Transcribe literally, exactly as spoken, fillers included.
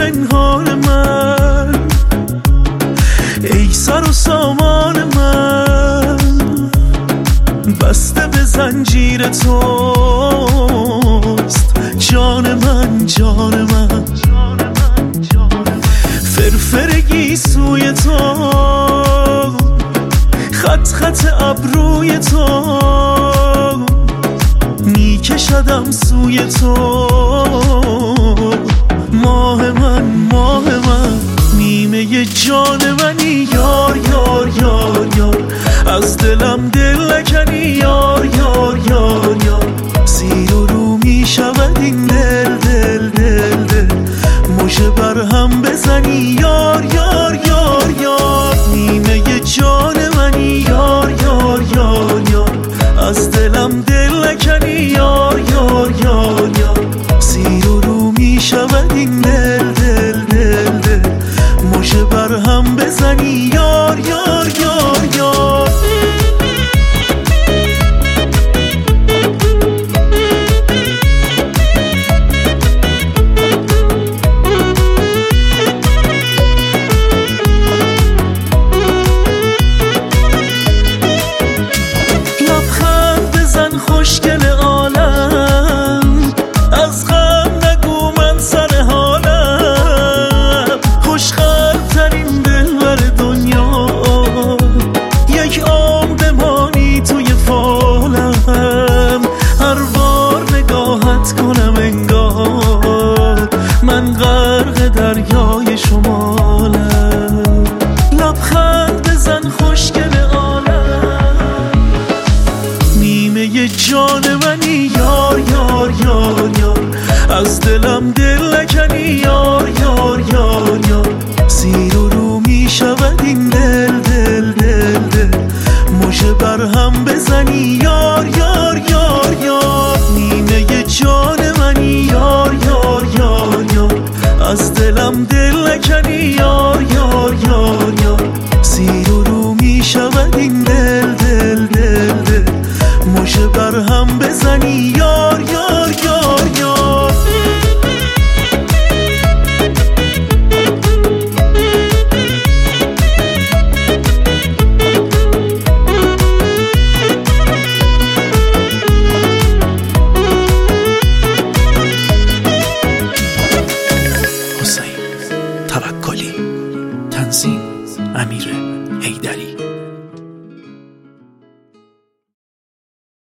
پنهان من، ای سر و سامان من، بسته به زنجیر توست جان من، جان من. فرفرگی سوی تو، خط خط ابروی تو، میکشدم سوی تو. ماه من، ماه من، نیمه جان منی، یار یار یار یار، از دلم دل نکنی، یار یار یار یار. زیر و رو میشود این دل دل دل دل، مژه بر هم بزنی، یار یار یار یار. نیمه جان منی، یار یار یار یار، از دلم دل نکنی، یار یار یار یار. زیر و رو میشود این دل دل دل دل، مژه بر هم بزنی، یار یار یار یار. خوشگل عالم، از غم نگو من سر حالم. خوشخلق ترین دلبر دنیا، یک عمر بمانی توی فالم. هر بار نگاهت کنم انگار من غرق دریای شمالم. لبخند بزن خوشگل جان منی، یار یار یار یار، از دلم دل نکنی، یار یار یار یار. زیر و رو میشود این دل دل دل دل، مژه بر هم بزنی، یار یار یار یار. نیمه جان منی، یار یار یار یار، از دلم دل نکنی، یار یار یار یار. زیر و رو میشود این دل دل دل دل، مژه بر هم بزنی،